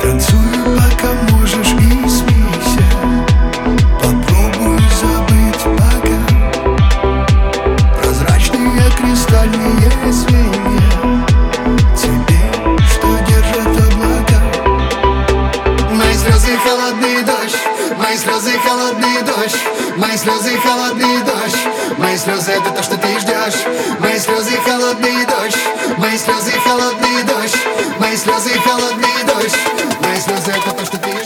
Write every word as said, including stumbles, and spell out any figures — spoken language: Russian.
Танцуй, пока можешь, и смейся. Попробуй забыть пока. Прозрачные кристальные звенья, теперь что держат облака. Мои слезы холодный дождь, мои слезы холодный дождь, мои слезы холодный дождь, мои слезы это то, что ты ждешь. Мои слезы холодный дождь, мои слезы холодный дождь, мои слезы холодный дождь, мои слезы это то, что ты